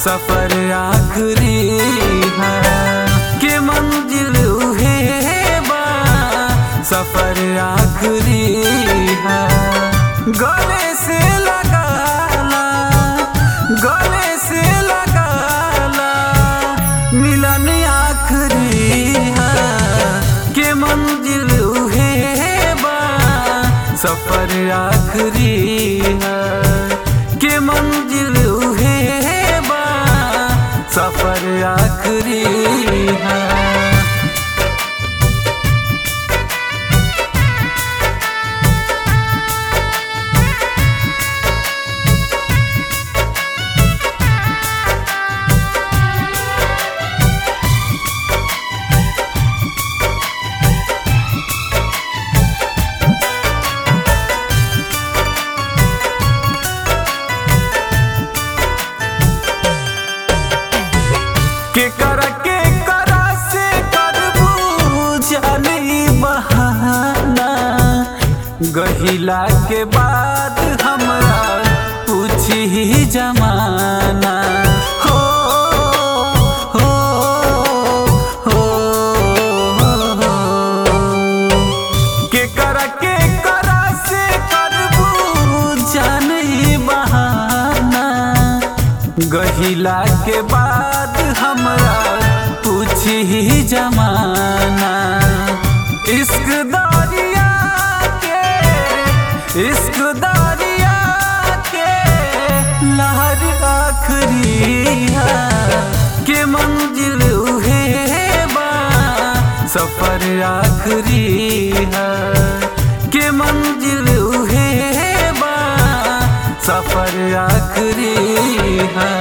सफर आखरी है के मंजिल उहे बा सफर आखरी है। गले से लगाला गले से लगाला मिलन आखरी है के मंजिल उहे बा सफर आखरी है के मंजिल उहे बा सफर आखरी है। के करा से करबू जानी बहाना गहिला के बाद हमरा पूछी ही जमाना हो हो हो हो के करा से करबू जानी बहाना गहिला के बाद हमरा पूछी ही जमाना। इश्क दरिया के लहर आखरी है के मंजिल उहे बा सफर आखरी है के मंजिल उहे बा सफर आखरी है।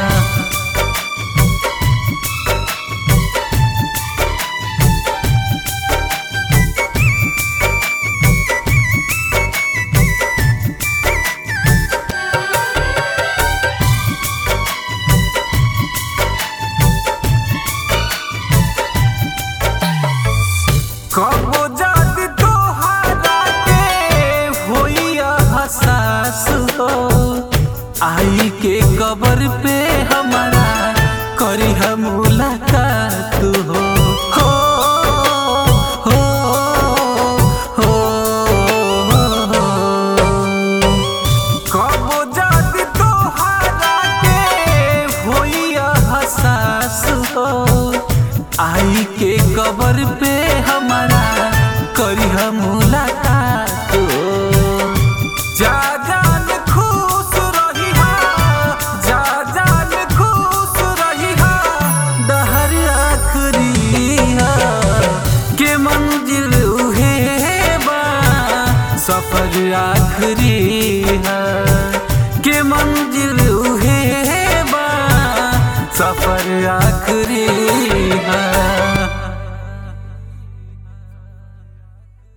कबो जात तोहरा के होइया हसास हो आई के कबर पे हमारा करी हम मुलाकात हो हो हो हो हो। कबो जात तोहरा के होइया हसास हो आई के कबर पे हमारा करी हम मुलाकात हो। जा जान खुश रही जा जान खुश रही दहर आखरी है के मंजिल उहे बा सफर आखरी है के मंजिल उहे बा सफर आखरी है।